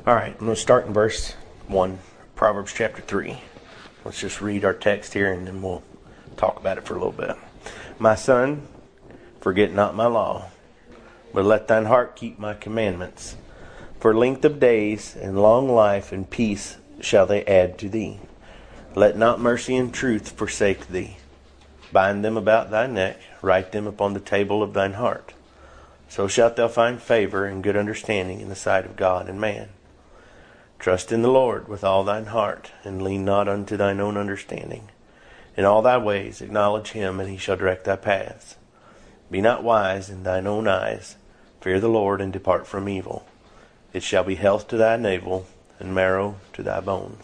All right, I'm going to start in verse 1, Proverbs chapter 3. Let's just read our text here and then we'll talk about it for a little bit. My son, forget not my law, but let thine heart keep my commandments. For length of days and long life and peace shall they add to thee. Let not mercy and truth forsake thee. Bind them about thy neck, write them upon the table of thine heart. So shalt thou find favor and good understanding in the sight of God and man. Trust in the Lord with all thine heart, and lean not unto thine own understanding. In all thy ways acknowledge him, and he shall direct thy paths. Be not wise in thine own eyes. Fear the Lord, and depart from evil. It shall be health to thy navel, and marrow to thy bones.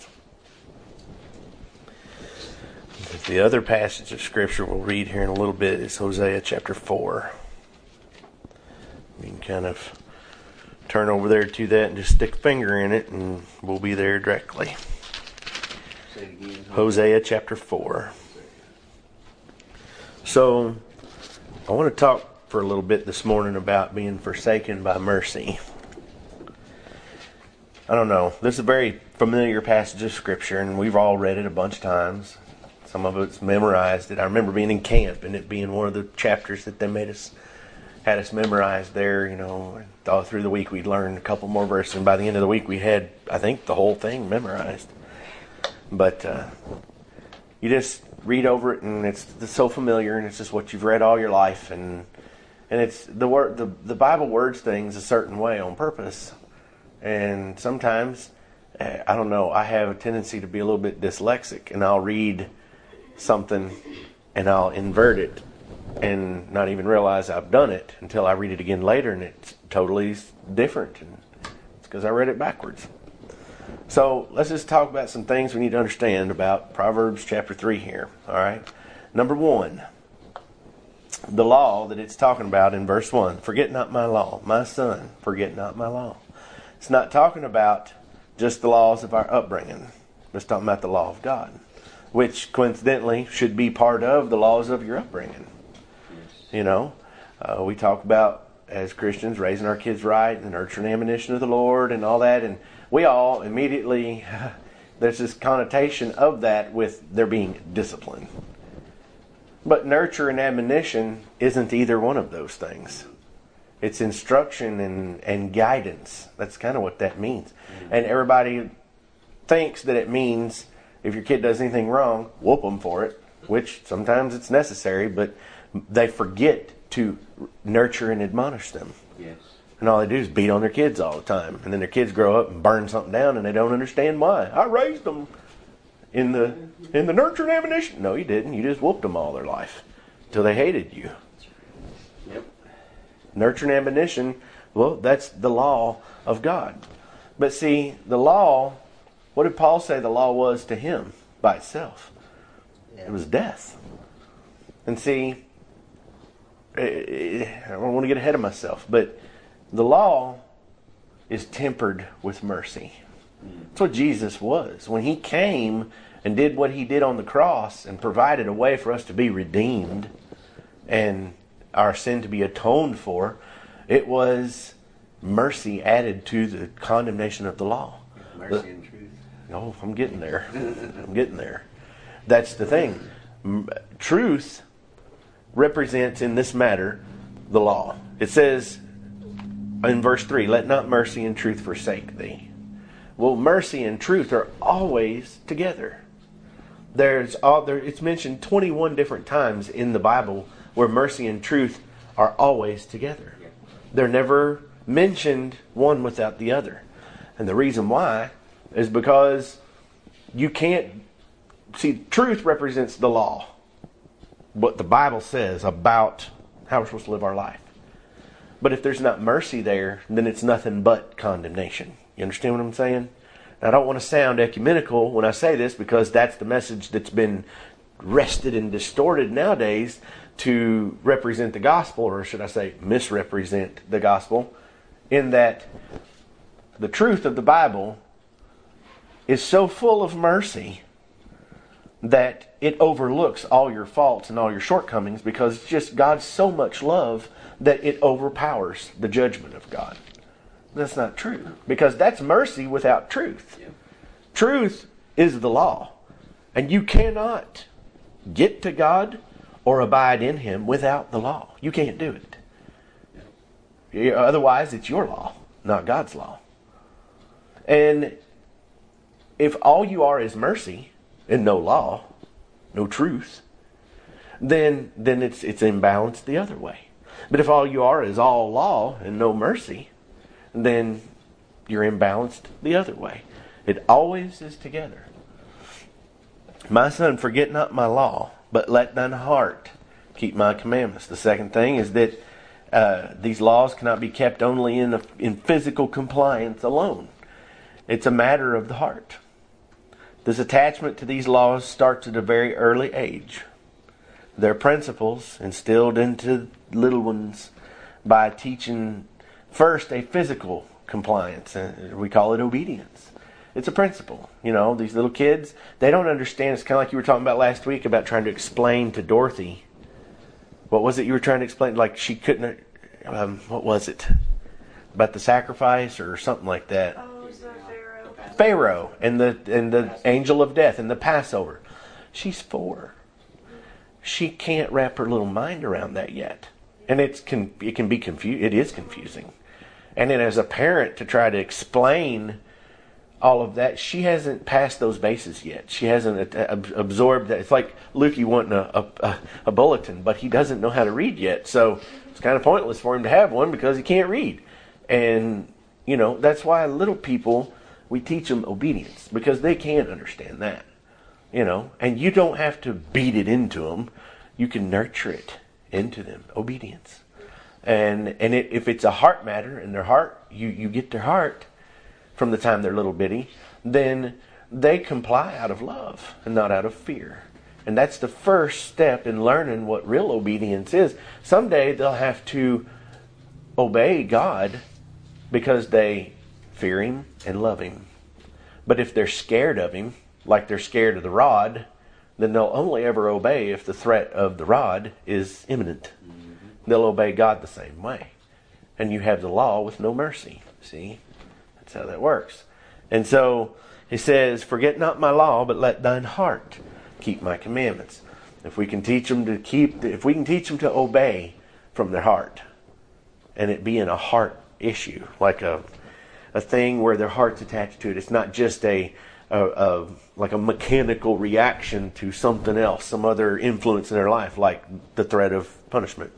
The other passage of Scripture we'll read here in a little bit is Hosea chapter 4. You can kind of turn over there to that and just stick a finger in it and we'll be there directly. Say it again. Hosea chapter 4. So, I want to talk for a little bit this morning about being forsaken by mercy. I don't know. This is a very familiar passage of Scripture and we've all read it a bunch of times. Some of it's memorized it. I remember being in camp and it being one of the chapters that they had us memorized there, all through the week we'd learn a couple more verses, and by the end of the week we had, I think, the whole thing memorized. But you just read over it, and it's so familiar, and it's just what you've read all your life, and it's the word, the Bible words things a certain way on purpose, and sometimes, I don't know, I have a tendency to be a little bit dyslexic, and I'll read something, and I'll invert it, and not even realize I've done it until I read it again later and it's totally different. And it's because I read it backwards. So let's just talk about some things we need to understand about Proverbs chapter 3 here. All right. Number 1, the law that it's talking about in verse 1. Forget not my law. My son, forget not my law. It's not talking about just the laws of our upbringing. It's talking about the law of God, which coincidentally should be part of the laws of your upbringing. We talk about, as Christians, raising our kids right and the nurture and admonition of the Lord and all that. And we all immediately, there's this connotation of that with there being discipline. But nurture and admonition isn't either one of those things. It's instruction and guidance. That's kind of what that means. And everybody thinks that it means if your kid does anything wrong, whoop them for it, which sometimes it's necessary, but they forget to nurture and admonish them. Yes. And all they do is beat on their kids all the time. And then their kids grow up and burn something down and they don't understand why. I raised them in the nurture and admonition. No, you didn't. You just whooped them all their life until they hated you. Yep. Nurture and admonition, well, that's the law of God. But see, the law, what did Paul say the law was to him by itself? It was death. And see, I don't want to get ahead of myself, but the law is tempered with mercy. That's what Jesus was. When he came and did what he did on the cross and provided a way for us to be redeemed and our sin to be atoned for, it was mercy added to the condemnation of the law. Mercy and truth. Oh, I'm getting there. I'm getting there. That's the thing. Truth represents in this matter the law. It says in verse 3, let not mercy and truth forsake thee. Well, mercy and truth are always together. It's mentioned 21 different times in the Bible where mercy and truth are always together. They're never mentioned one without the other. And the reason why is because you can't see, truth represents the law, what the Bible says about how we're supposed to live our life. But if there's not mercy there, then it's nothing but condemnation. You understand what I'm saying? Now, I don't want to sound ecumenical when I say this, because that's the message that's been wrested and distorted nowadays to represent the gospel, or should I say misrepresent the gospel, in that the truth of the Bible is so full of mercy that it overlooks all your faults and all your shortcomings, because it's just God's so much love that it overpowers the judgment of God. That's not true. Because that's mercy without truth. Yep. Truth is the law. And you cannot get to God or abide in Him without the law. You can't do it. Otherwise, it's your law, not God's law. And if all you are is mercy and no law, no truth, then it's imbalanced the other way. But if all you are is all law and no mercy, then you're imbalanced the other way. It always is together. My son, forget not my law, but let thine heart keep my commandments. The second thing is that these laws cannot be kept only in physical compliance alone. It's a matter of the heart. This attachment to these laws starts at a very early age. Their principles instilled into little ones by teaching first a physical compliance. We call it obedience. It's a principle. You know, these little kids, they don't understand. It's kind of like you were talking about last week about trying to explain to Dorothy. What was it you were trying to explain? Like she couldn't, what was it? About the sacrifice or something like that. Oh, it was the Pharaoh. Pharaoh and the angel of death and the Passover. She's 4. She can't wrap her little mind around that yet. And it can be it is confusing. And then as a parent to try to explain all of that, she hasn't passed those bases yet. She hasn't absorbed that. It's like Lukey wanting a bulletin, but he doesn't know how to read yet. So it's kind of pointless for him to have one because he can't read. And, you know, that's why little people, we teach them obedience because they can't understand that. You know, and you don't have to beat it into them. You can nurture it into them. Obedience. And if it's a heart matter in their heart, you get their heart from the time they're little bitty, then they comply out of love and not out of fear. And that's the first step in learning what real obedience is. Someday they'll have to obey God because they fear Him and love Him. But if they're scared of Him, like they're scared of the rod, then they'll only ever obey if the threat of the rod is imminent. They'll obey God the same way. And you have the law with no mercy. See? That's how that works. And so he says, forget not my law, but let thine heart keep my commandments. If we can teach them to obey from their heart, and it being a heart issue, like a thing where their heart's attached to it. It's not just like a mechanical reaction to something else, some other influence in their life, like the threat of punishment.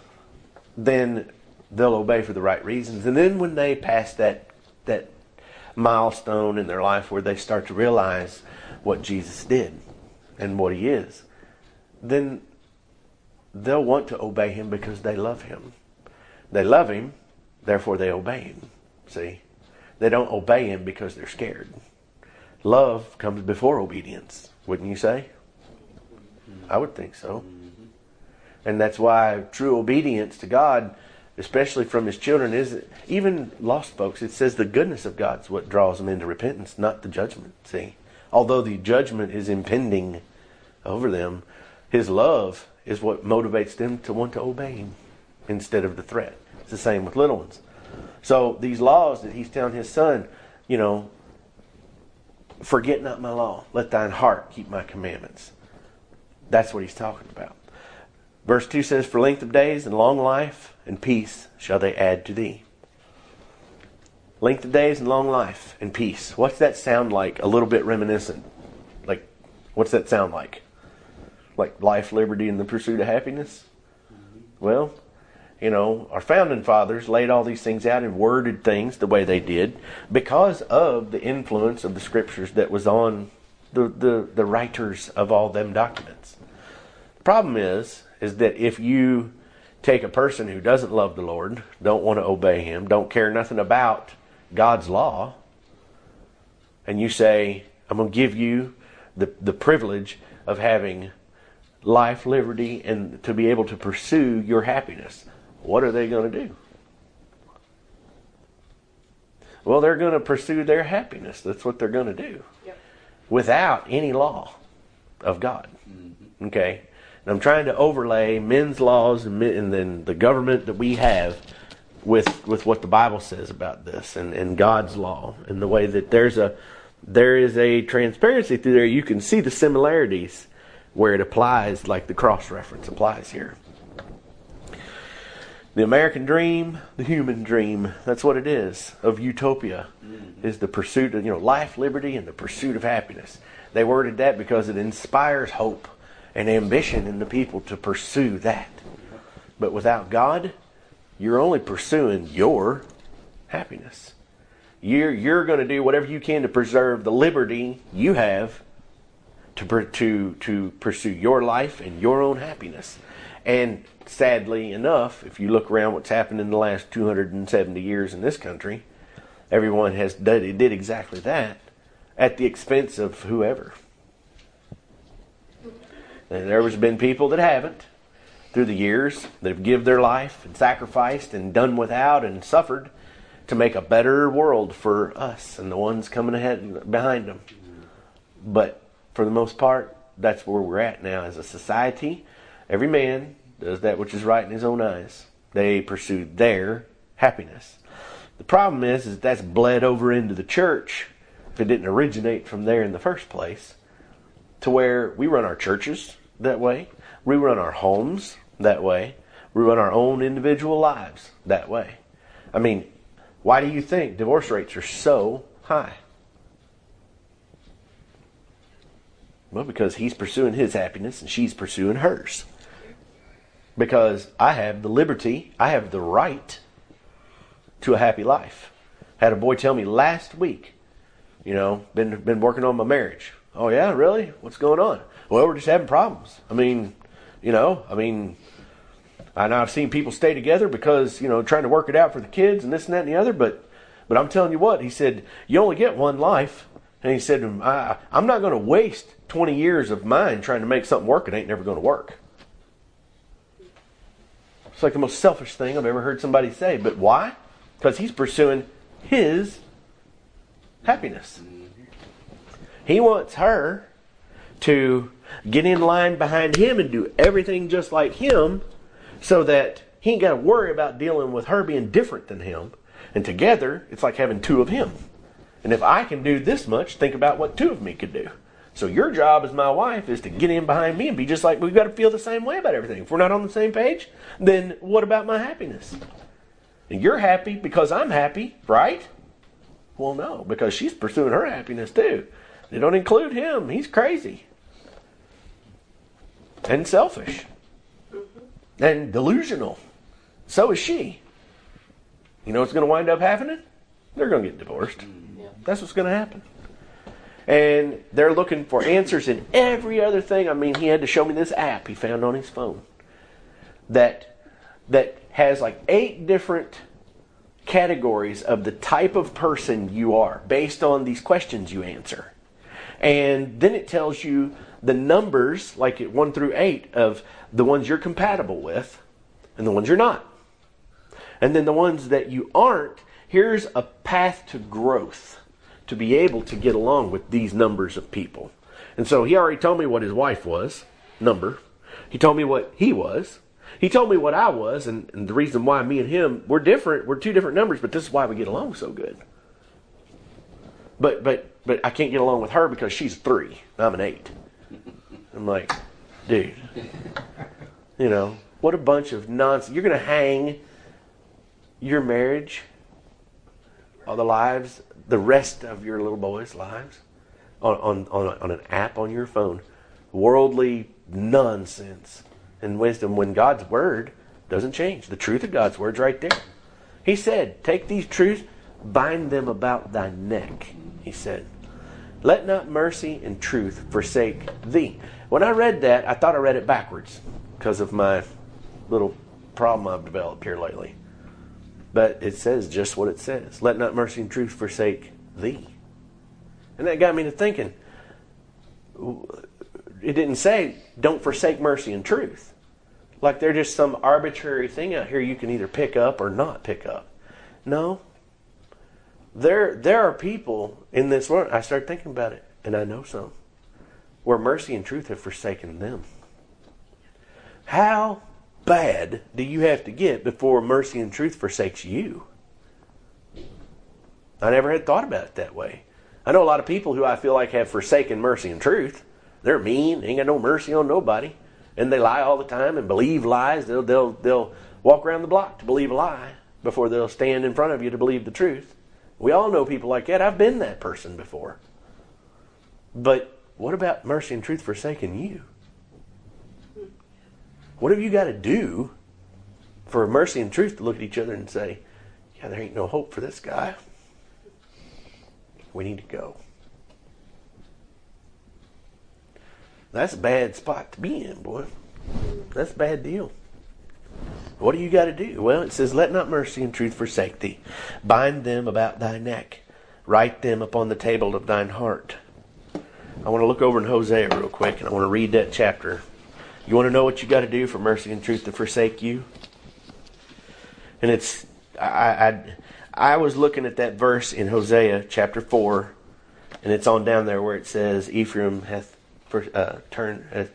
Then they'll obey for the right reasons. And then when they pass that milestone in their life where they start to realize what Jesus did and what He is, then they'll want to obey Him because they love Him. They love Him, therefore they obey Him. See? They don't obey Him because they're scared. Love comes before obedience, wouldn't you say? I would think so. And that's why true obedience to God, especially from His children, is even lost folks. It says the goodness of God's what draws them into repentance, not the judgment. See? Although the judgment is impending over them, His love is what motivates them to want to obey Him instead of the threat. It's the same with little ones. So these laws that He's telling His son, you know, forget not my law. Let thine heart keep my commandments. That's what He's talking about. Verse 2 says, for length of days and long life and peace shall they add to thee. Length of days and long life and peace. What's that sound like? A little bit reminiscent. Like, what's that sound like? Like life, liberty, and the pursuit of happiness? Well, you know, our founding fathers laid all these things out and worded things the way they did because of the influence of the scriptures that was on the writers of all them documents. The problem is that if you take a person who doesn't love the Lord, don't want to obey Him, don't care nothing about God's law, and you say, I'm going to give you the privilege of having life, liberty, and to be able to pursue your happiness, what are they going to do? Well, they're going to pursue their happiness. That's what they're going to do. Yep. Without any law of God. Mm-hmm. Okay? And I'm trying to overlay men's laws and then the government that we have with what the Bible says about this and God's law, and the way that there is a transparency through there. You can see the similarities where it applies, like the cross-reference applies here. The American dream, the human dream, that's what it is, of utopia, is the pursuit of, life, liberty, and the pursuit of happiness. They worded that because it inspires hope and ambition in the people to pursue that. But without God, you're only pursuing your happiness. You're going to do whatever you can to preserve the liberty you have to pursue your life and your own happiness. And sadly enough, if you look around what's happened in the last 270 years in this country, everyone did exactly that at the expense of whoever. And there has been people that haven't through the years that have given their life and sacrificed and done without and suffered to make a better world for us and the ones coming ahead behind them. But for the most part, that's where we're at now as a society. Every man does that which is right in his own eyes. They pursue their happiness. The problem is that's bled over into the church, if it didn't originate from there in the first place, to where we run our churches that way. We run our homes that way. We run our own individual lives that way. I mean, why do you think divorce rates are so high? Well, because he's pursuing his happiness and she's pursuing hers. Because I have the liberty, I have the right to a happy life. Had a boy tell me last week, been working on my marriage. Oh yeah, really? What's going on? Well, we're just having problems. And I've seen people stay together because, trying to work it out for the kids and this and that and the other, but I'm telling you what, he said, you only get one life. And he said, I'm not going to waste 20 years of mine trying to make something work. It ain't never going to work. It's like the most selfish thing I've ever heard somebody say. But why? Because he's pursuing his happiness. He wants her to get in line behind him and do everything just like him so that he ain't got to worry about dealing with her being different than him. And together, it's like having two of him. And if I can do this much, think about what two of me could do. So your job as my wife is to get in behind me and be just like, we've got to feel the same way about everything. If we're not on the same page, then what about my happiness? And you're happy because I'm happy, right? Well, no, because she's pursuing her happiness too. They don't include him. He's crazy. And selfish. And delusional. So is she. You know what's going to wind up happening? They're going to get divorced. That's what's going to happen. And they're looking for answers in every other thing. I mean, he had to show me this app he found on his phone that has like 8 different categories of the type of person you are based on these questions you answer. And then it tells you the numbers, like at 1 through 8, of the ones you're compatible with and the ones you're not. And then the ones that you aren't, here's a path to growth to be able to get along with these numbers of people. And so he already told me what his wife was, number. He told me what he was. He told me what I was, and the reason why me and him, we're different. We're 2 different numbers, but this is why we get along so good. But I can't get along with her because she's 3. I'm an 8. I'm like, dude, what a bunch of nonsense. You're going to hang your marriage, all the lives, the rest of your little boys' lives on an app on your phone. Worldly nonsense and wisdom when God's word doesn't change. The truth of God's word's right there. He said, take these truths, bind them about thy neck. He said, let not mercy and truth forsake thee. When I read that, I thought I read it backwards because of my little problem I've developed here lately. But it says just what it says. Let not mercy and truth forsake thee. And that got me to thinking. It didn't say, don't forsake mercy and truth. Like they're just some arbitrary thing out here you can either pick up or not pick up. No. There are people in this world, I started thinking about it, and I know some, where mercy and truth have forsaken them. How bad do you have to get before mercy and truth forsakes you? I never had thought about it that way. I know a lot of people who I feel like have forsaken mercy and truth. They're mean, ain't got no mercy on nobody, and they lie all the time and believe lies. They'll walk around the block to believe a lie before they'll stand in front of you to believe the truth. We all know people like that. I've been that person before. But what about mercy and truth forsaking you? What have you got to do for mercy and truth to look at each other and say, yeah, there ain't no hope for this guy. We need to go. That's a bad spot to be in, boy. That's a bad deal. What do you got to do? Well, it says, let not mercy and truth forsake thee. Bind them about thy neck. Write them upon the table of thine heart. I want to look over in Hosea real quick, and I want to read that chapter. You want to know what you got to do for mercy and truth to forsake you? And it's, I was looking at that verse in Hosea chapter 4, and it's on down there where it says, Ephraim hath turned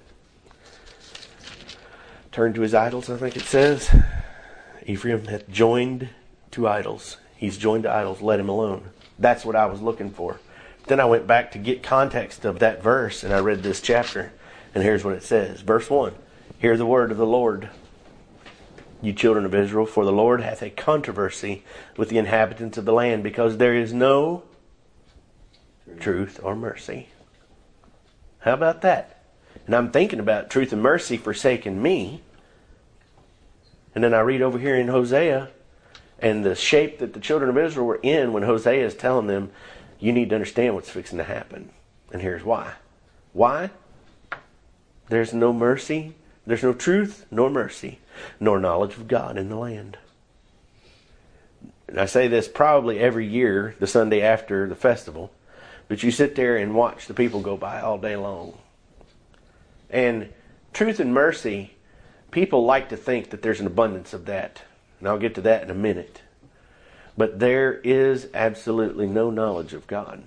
to his idols, I think it says. Ephraim hath joined to idols. He's joined to idols, let him alone. That's what I was looking for. Then I went back to get context of that verse, and I read this chapter. And here's what it says. Verse 1. Hear the word of the Lord, you children of Israel, for the Lord hath a controversy with the inhabitants of the land, because there is no truth or mercy. How about that? And I'm thinking about truth and mercy forsaking me. And then I read over here in Hosea, and the shape that the children of Israel were in when Hosea is telling them, you need to understand what's fixing to happen. And here's why. Why? There's no mercy, there's no truth, nor mercy, nor knowledge of God in the land. And I say this probably every year, the Sunday after the festival, but you sit there and watch the people go by all day long. And truth and mercy, people like to think that there's an abundance of that. And I'll get to that in a minute. But there is absolutely no knowledge of God.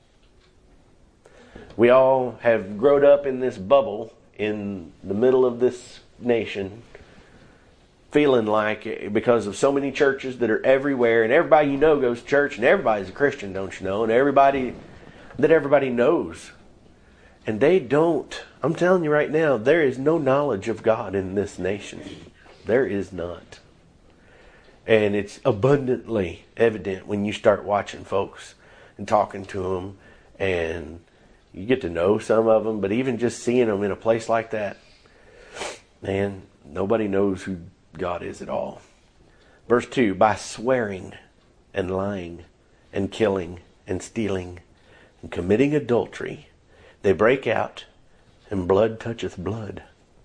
We all have grown up in this bubble in the middle of this nation, feeling like, because of so many churches that are everywhere, and everybody you know goes to church, and everybody's a Christian, don't you know? And everybody knows. And they don't. I'm telling you right now, there is no knowledge of God in this nation. There is not. And it's abundantly evident when you start watching folks and talking to them, and you get to know some of them, but even just seeing them in a place like that, man, nobody knows who God is at all. Verse 2, by swearing and lying and killing and stealing and committing adultery, they break out, and blood toucheth blood.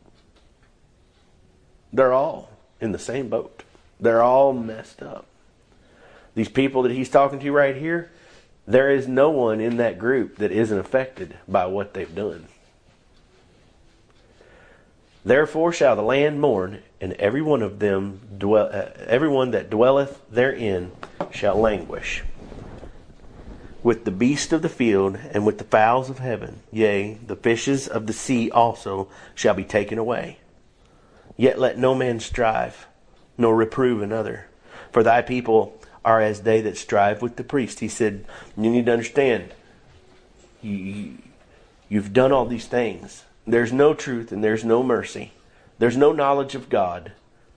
They're all in the same boat. They're all messed up. These people that he's talking to right here, there is no one in that group that isn't affected by what they've done. Therefore shall the land mourn, and every one of them everyone that dwelleth therein shall languish. With the beast of the field, and with the fowls of heaven, yea, the fishes of the sea also shall be taken away. Yet let no man strive, nor reprove another. For thy people are as they that strive with the priest. He said, you need to understand, you've done all these things. There's no truth and there's no mercy. There's no knowledge of God.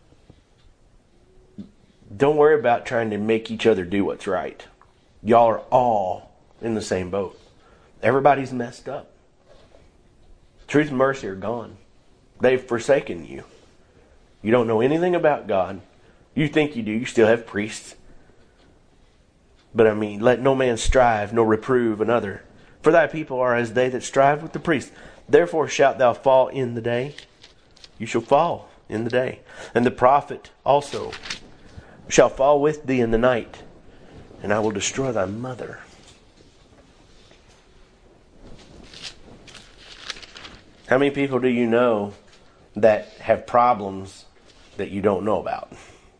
Don't worry about trying to make each other do what's right. Y'all are all in the same boat. Everybody's messed up. Truth and mercy are gone. They've forsaken you. You don't know anything about God. You think you do. You still have priests. But let no man strive nor reprove another. For thy people are as they that strive with the priest. Therefore shalt thou fall in the day. You shall fall in the day. And the prophet also shall fall with thee in the night. And I will destroy thy mother. How many people do you know that have problems that you don't know about?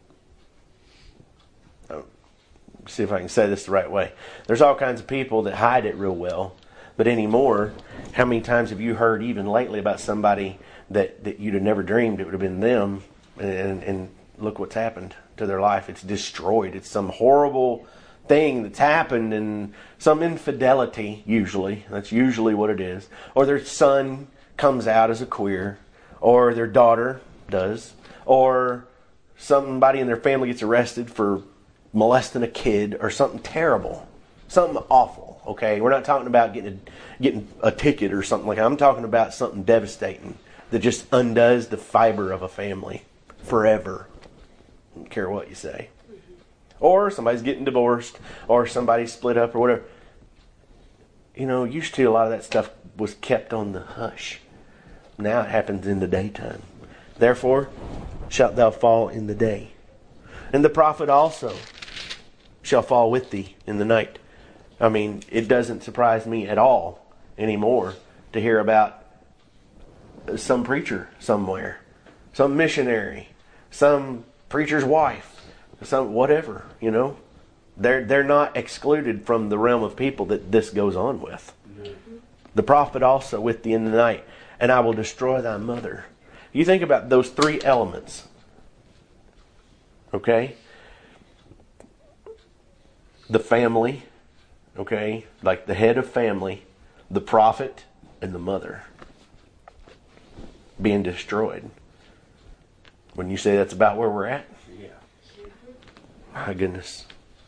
See if I can say this the right way. There's all kinds of people that hide it real well. But anymore, how many times have you heard even lately about somebody that you'd have never dreamed it would have been them, And look what's happened to their life. It's destroyed. It's some horrible thing that's happened, and some infidelity, usually. That's usually what it is. Or their son comes out as a queer, or their daughter does, or somebody in their family gets arrested for molesting a kid, or something terrible, something awful. Okay, we're not talking about getting a ticket or something like that. I'm talking about something devastating that just undoes the fiber of a family forever. I don't care what you say. Or somebody's getting divorced, or somebody's split up, or whatever. Used to a lot of that stuff was kept on the hush. Now it happens in the daytime. Therefore, shalt thou fall in the day. And the prophet also shall fall with thee in the night. I mean, it doesn't surprise me at all anymore to hear about some preacher somewhere, some missionary, some preacher's wife, some whatever, They're not excluded from the realm of people that this goes on with. The prophet also with thee in the night, and I will destroy thy mother. You think about those three elements. Okay? The family, okay? Like the head of family, the prophet, and the mother being destroyed. When you say that's about where we're at? Yeah. My goodness.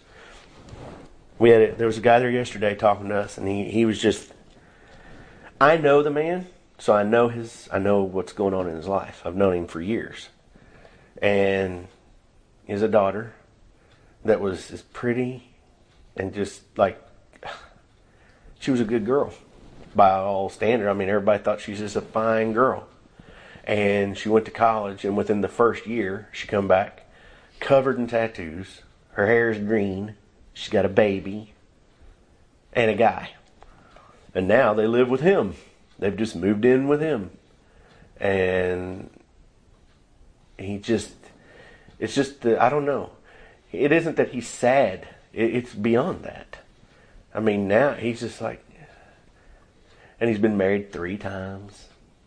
There was a guy there yesterday talking to us, and he was just, I know the man, so I know what's going on in his life. I've known him for years. And he has a daughter that was as pretty and just like, she was a good girl by all standard. I mean, everybody thought she was just a fine girl. And she went to college, and within the first year, she come back covered in tattoos. Her hair is green. She's got a baby and a guy. And now they live with him. They've just moved in with him. And it's just, I don't know. It isn't that he's sad. It's beyond that. I mean, now he's just like, and he's been married 3 times.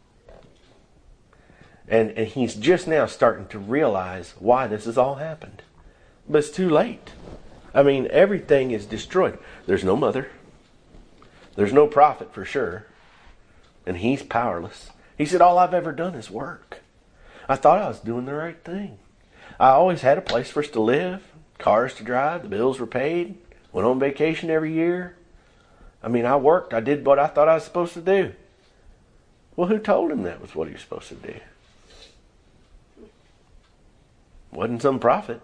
And he's just now starting to realize why this has all happened. But it's too late. I mean, everything is destroyed. There's no mother. There's no prophet for sure. And he's powerless. He said, all I've ever done is work. I thought I was doing the right thing. I always had a place for us to live, cars to drive, the bills were paid, went on vacation every year. I mean, I worked. I did what I thought I was supposed to do. Well, who told him that was what he was supposed to do? Wasn't some prophet.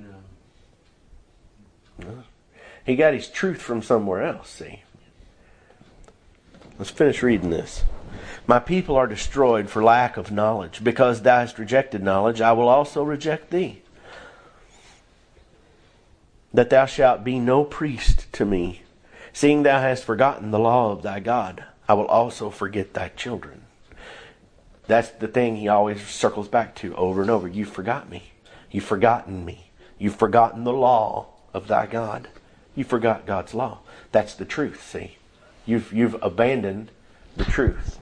No. He got his truth from somewhere else, see. Let's finish reading this. My people are destroyed for lack of knowledge. Because thou hast rejected knowledge, I will also reject thee. That thou shalt be no priest to me. Seeing thou hast forgotten the law of thy God, I will also forget thy children. That's the thing he always circles back to over and over. You forgot me. You've forgotten me. You've forgotten the law of thy God. You forgot God's law. That's the truth, see. You've abandoned the truth.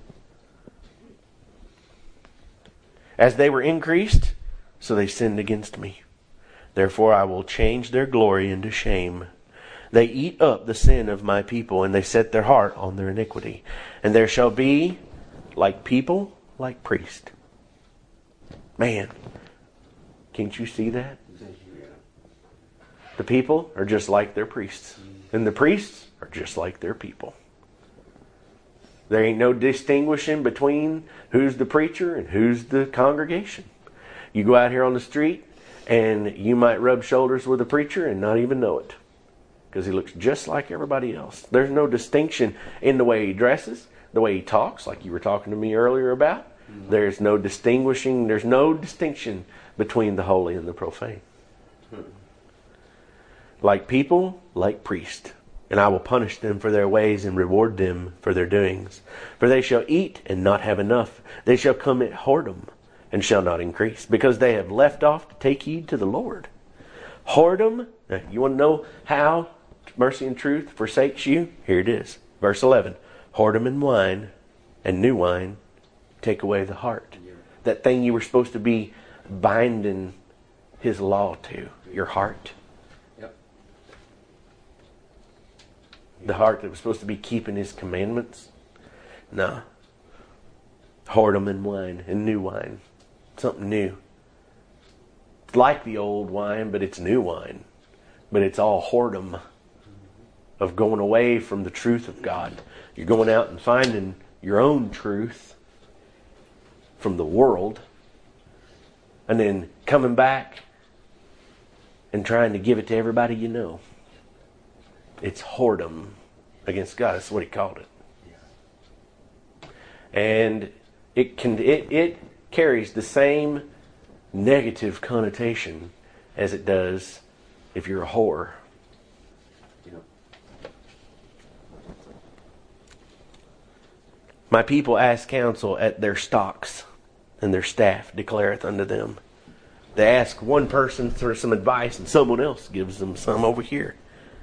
As they were increased, so they sinned against me. Therefore I will change their glory into shame. They eat up the sin of my people, and they set their heart on their iniquity. And there shall be like people, like priest. Man, can't you see that? The people are just like their priests. And the priests are just like their people. There ain't no distinguishing between who's the preacher and who's the congregation. You go out here on the street and you might rub shoulders with a preacher and not even know it. Because he looks just like everybody else. There's no distinction in the way he dresses, the way he talks, like you were talking to me earlier about. There's no distinction between the holy and the profane. Like people, like priests. And I will punish them for their ways and reward them for their doings. For they shall eat and not have enough. They shall commit whoredom and shall not increase, because they have left off to take heed to the Lord. Whoredom, you want to know how mercy and truth forsakes you? Here it is. Verse 11. Whoredom and wine and new wine take away the heart. That thing you were supposed to be binding His law to? Your heart. Yep. The heart that was supposed to be keeping His commandments? No. Whoredom and wine and new wine. Something new. It's like the old wine, but it's new wine. But it's all whoredom of going away from the truth of God. You're going out and finding your own truth from the world, and then coming back and trying to give it to everybody you know. It's whoredom against God. That's what he called it. And it carries the same negative connotation as it does if you're a whore. Yep. My people ask counsel at their stocks, and their staff declareth unto them. They ask one person for some advice, and someone else gives them some over here.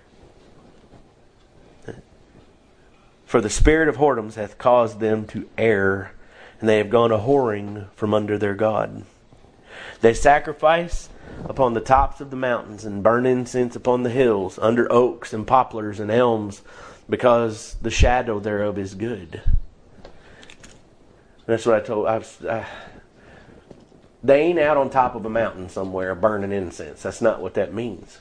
For the spirit of whoredoms hath caused them to err, and they have gone a whoring from under their God. They sacrifice upon the tops of the mountains, and burn incense upon the hills, under oaks and poplars and elms, because the shadow thereof is good. That's what I told. They ain't out on top of a mountain somewhere burning incense. That's not what that means.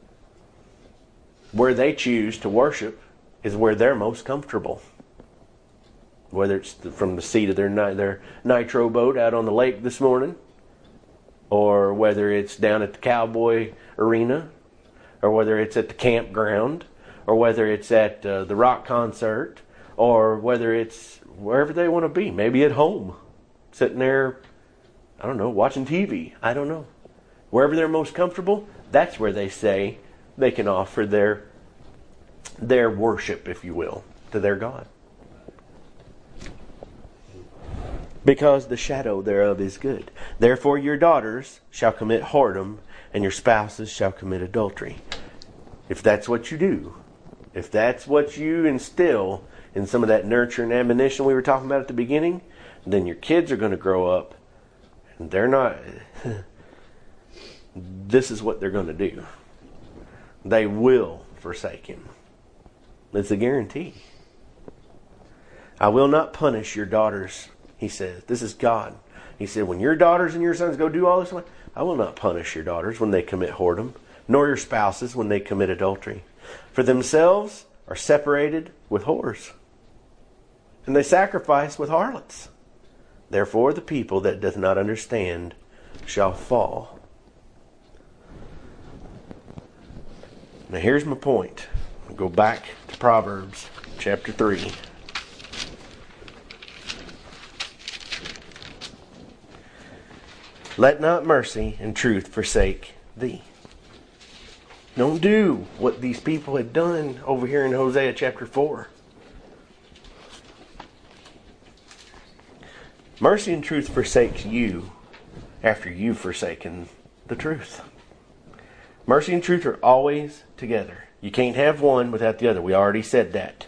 Where they choose to worship is where they're most comfortable. Whether it's from the seat of their nitro boat out on the lake this morning, or whether it's down at the cowboy arena, or whether it's at the campground, or whether it's at the rock concert, or whether it's wherever they want to be. Maybe at home, sitting there, I don't know, watching TV. I don't know. Wherever they're most comfortable, that's where they say they can offer their worship, if you will, to their God. Because the shadow thereof is good. Therefore your daughters shall commit whoredom, and your spouses shall commit adultery. If that's what you do, if that's what you instill in some of that nurture and admonition we were talking about at the beginning, then your kids are going to grow up, and they're not... This is what they're going to do. They will forsake him. It's a guarantee. I will not punish your daughters, he says. This is God. He said, when your daughters and your sons go do all this, I will not punish your daughters when they commit whoredom, nor your spouses when they commit adultery. For themselves are separated with whores, and they sacrifice with harlots. Therefore the people that doth not understand shall fall. Now here's my point. I'll go back to Proverbs chapter 3. Let not mercy and truth forsake thee. Don't do what these people had done over here in Hosea chapter 4. Mercy and truth forsakes you after you've forsaken the truth. Mercy and truth are always together. You can't have one without the other. We already said that.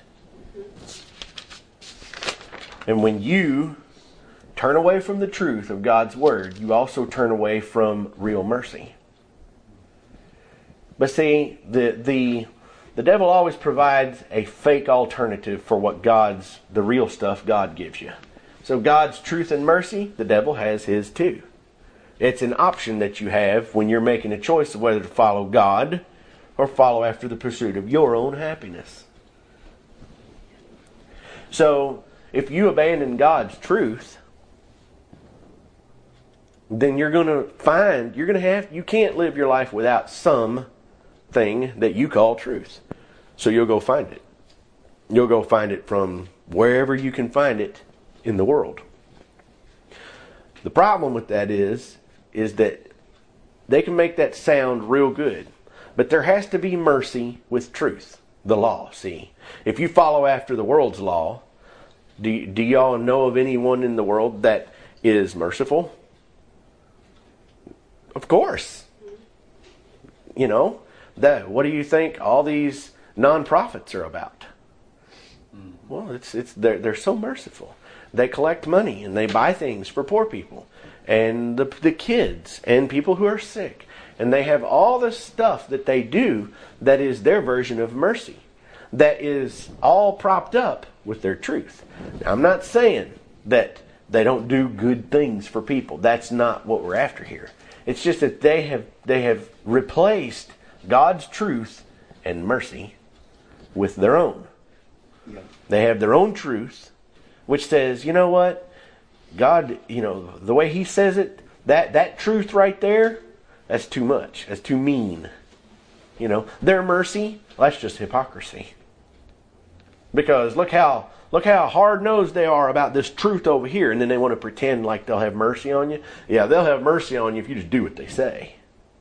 And when you turn away from the truth of God's word, you also turn away from real mercy. But see, the devil always provides a fake alternative for what the real stuff God gives you. So God's truth and mercy, the devil has his too. It's an option that you have when you're making a choice of whether to follow God or follow after the pursuit of your own happiness. So if you abandon God's truth, then you're going to find, you can't live your life without some thing that you call truth. So you'll go find it. You'll go find it from wherever you can find it in the world. The problem with that is that they can make that sound real good, but there has to be mercy with truth, the law. See, if you follow after the world's law, do y'all know of anyone in the world that is merciful? Of course. You know, what do you think all these nonprofits are about? Well, they're so merciful. They collect money and they buy things for poor people. and the kids and people who are sick. And they have all this stuff that they do that is their version of mercy, that is all propped up with their truth. Now, I'm not saying that they don't do good things for people. That's not what we're after here. It's just that they have replaced God's truth and mercy with their own. Yeah. They have their own truth, which says, you know what? God, the way He says it, that truth right there, that's too much. That's too mean. Their mercy, well, that's just hypocrisy. Because look how hard-nosed they are about this truth over here, and then they want to pretend like they'll have mercy on you. Yeah, they'll have mercy on you if you just do what they say.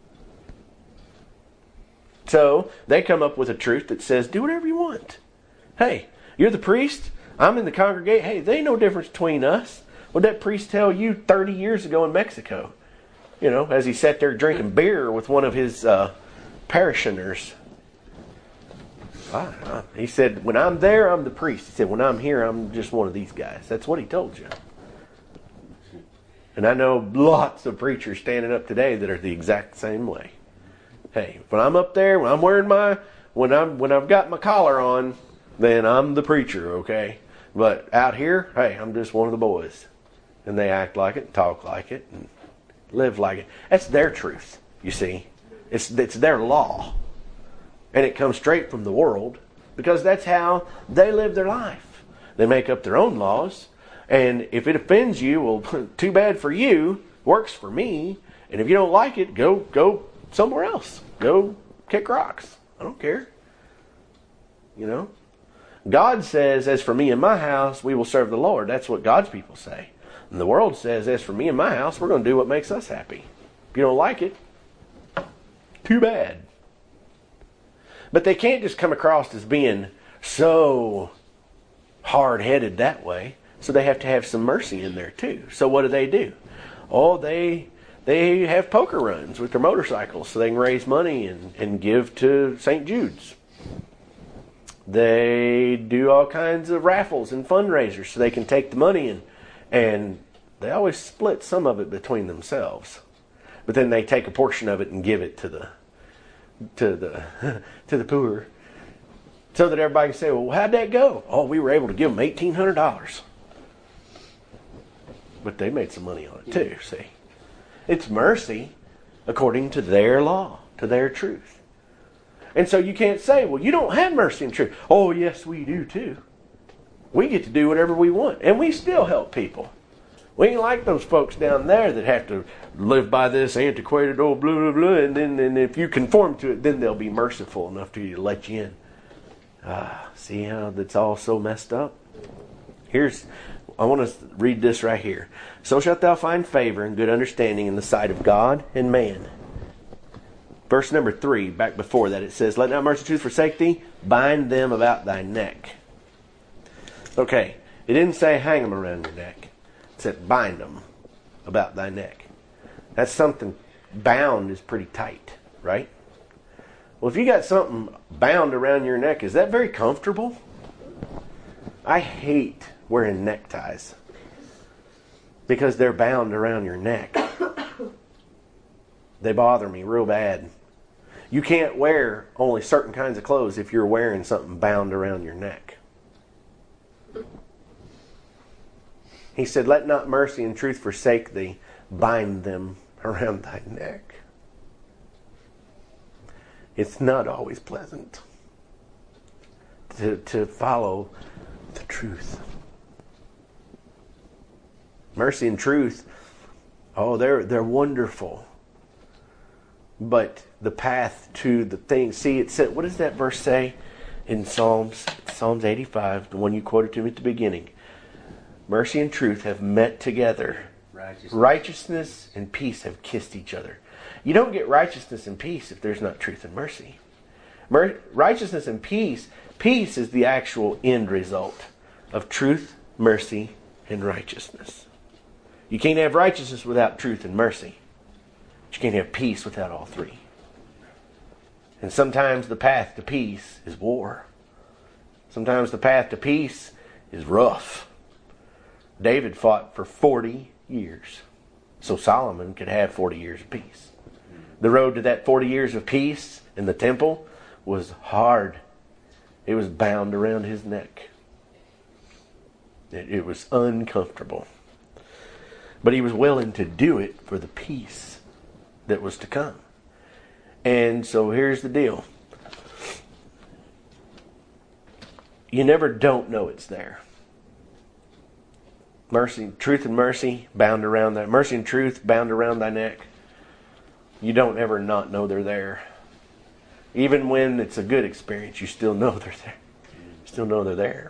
So they come up with a truth that says, do whatever you want. Hey, you're the priest. I'm in the congregation. Hey, there ain't no difference between us. What did that priest tell you 30 years ago in Mexico? As he sat there drinking beer with one of his parishioners. He said, when I'm there, I'm the priest. He said, when I'm here, I'm just one of these guys. That's what he told you. And I know lots of preachers standing up today that are the exact same way. Hey, when I'm up there, when I'm wearing when I've got my collar on, then I'm the preacher, okay? But out here, hey, I'm just one of the boys. And they act like it, talk like it, and live like it. That's their truth, you see. It's their law. And it comes straight from the world, because that's how they live their life. They make up their own laws. And if it offends you, well, too bad for you. Works for me. And if you don't like it, go somewhere else. Go kick rocks. I don't care. God says, as for me and my house, we will serve the Lord. That's what God's people say. And the world says, as for me and my house, we're going to do what makes us happy. If you don't like it, too bad. But they can't just come across as being so hard-headed that way. So they have to have some mercy in there too. So what do? Oh, they have poker runs with their motorcycles so they can raise money and give to St. Jude's. They do all kinds of raffles and fundraisers so they can take the money and they always split some of it between themselves. But then they take a portion of it and give it to the poor, so that everybody can say, well, how'd that go? Oh, we were able to give them $1,800. But they made some money on it too, see. It's mercy according to their law, to their truth. And so you can't say, well, you don't have mercy and truth. Oh, yes, we do too. We get to do whatever we want, and we still help people. We ain't like those folks down there that have to live by this antiquated old blah, blah, blah, and then if you conform to it, then they'll be merciful enough to let you in. See how that's all so messed up? I want to read this right here. So shalt thou find favor and good understanding in the sight of God and man. Verse number 3, back before that, it says, let not mercy and truth forsake thee, bind them about thy neck. Okay, it didn't say hang them around your neck. It said bind them about thy neck. That's something, bound is pretty tight, right? Well, if you got something bound around your neck, is that very comfortable? I hate wearing neckties because they're bound around your neck. They bother me real bad. You can't wear only certain kinds of clothes if you're wearing something bound around your neck. He said, let not mercy and truth forsake thee. Bind them around thy neck. It's not always pleasant to follow the truth. Mercy and truth, oh, they're wonderful. But the path to the thing, see, it said, what does that verse say in Psalms 85, the one you quoted to me at the beginning? Mercy and truth have met together. Righteousness and peace have kissed each other. You don't get righteousness and peace if there's not truth and mercy. Righteousness and peace is the actual end result of truth, mercy, and righteousness. You can't have righteousness without truth and mercy. But you can't have peace without all three. And sometimes the path to peace is war. Sometimes the path to peace is rough. David fought for 40 years. so Solomon could have 40 years of peace. The road to that 40 years of peace in the temple was hard. It was bound around his neck. It was uncomfortable. But he was willing to do it for the peace that was to come. And so here's the deal. You never don't know it's there. Mercy, truth and mercy bound around that. Mercy and truth bound around thy neck. You don't ever not know they're there. Even when it's a good experience, you still know they're there. You still know they're there.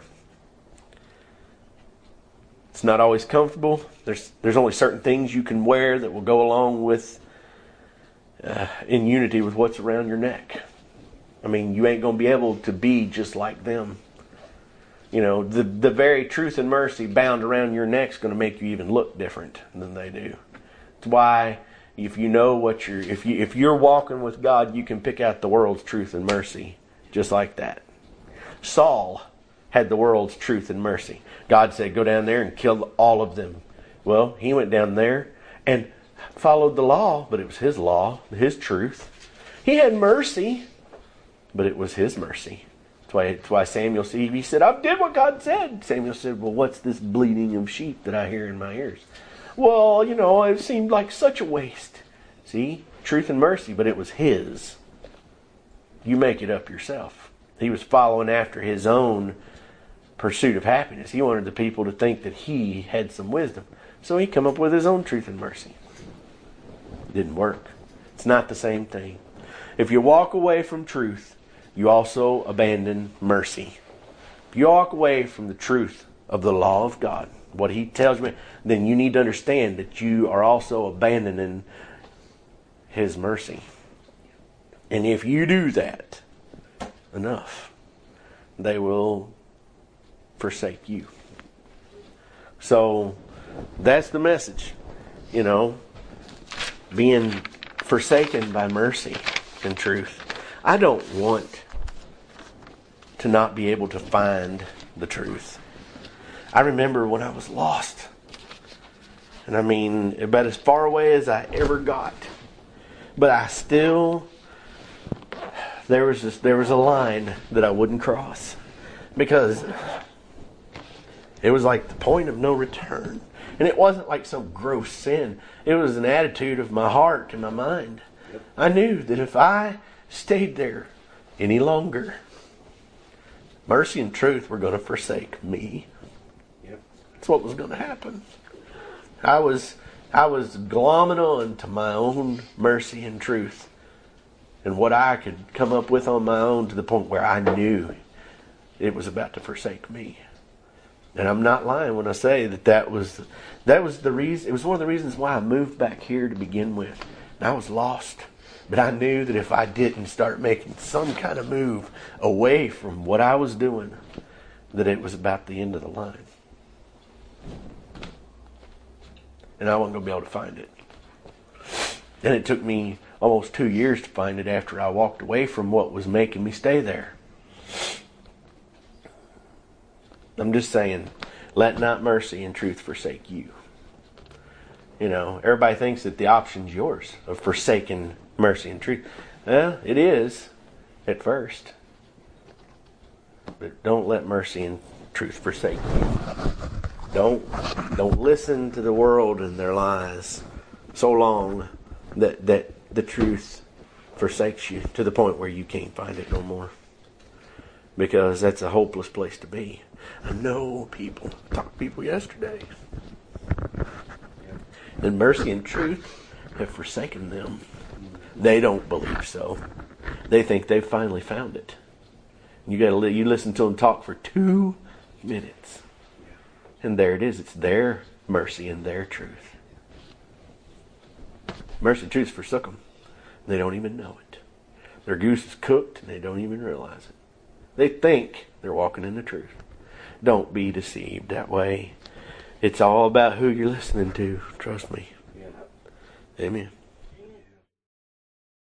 It's not always comfortable. There's only certain things you can wear that will go along with in unity with what's around your neck. I mean, you ain't going to be able to be just like them. You know, the very truth and mercy bound around your neck is going to make you even look different than they do. It's why if you know what if you're walking with God, you can pick out the world's truth and mercy just like that. Saul had the world's truth and mercy. God said, go down there and kill all of them. Well, he went down there and followed the law, but it was his law, his truth. He had mercy, but it was his mercy. That's why Samuel said, he said, I did what God said. Samuel said, well, what's this bleating of sheep that I hear in my ears? Well, you know, it seemed like such a waste. See, truth and mercy, but it was his. You make it up yourself. He was following after his own pursuit of happiness. He wanted the people to think that he had some wisdom. So he come up with his own truth and mercy. It didn't work. It's not the same thing. If you walk away from truth, you also abandon mercy. If you walk away from the truth of the law of God, what he tells me, then you need to understand that you are also abandoning his mercy. And if you do that enough, they will forsake you. So that's the message. You know, being forsaken by mercy and truth. I don't want to not be able to find the truth. I remember when I was lost. And I mean, about as far away as I ever got. But I still, there was a line that I wouldn't cross. Because it was like the point of no return. And it wasn't like some gross sin. It was an attitude of my heart and my mind. I knew that if I stayed there any longer, mercy and truth were going to forsake me. That's what was going to happen. I was glomming on to my own mercy and truth and what I could come up with on my own, to the point where I knew it was about to forsake me. And I'm not lying when I say that was the reason. It was one of the reasons why I moved back here to begin with. And I was lost. But I knew that if I didn't start making some kind of move away from what I was doing, that it was about the end of the line. And I wasn't going to be able to find it. And it took me almost 2 years to find it after I walked away from what was making me stay there. I'm just saying, let not mercy and truth forsake you. You know, everybody thinks that the option's yours of forsaking mercy and truth. Well, it is at first. But don't let mercy and truth forsake you. Don't listen to the world and their lies so long that the truth forsakes you to the point where you can't find it no more. Because that's a hopeless place to be. I know people, I talked to people yesterday, and mercy and truth have forsaken them. They don't believe so. They think they've finally found it. You listen to them talk for 2 minutes, and there it is. It's their mercy and their truth. Mercy and truth forsook them. They don't even know it. Their goose is cooked, and they don't even realize it. They think they're walking in the truth. Don't be deceived that way. It's all about who you're listening to. Trust me. Yeah. Amen.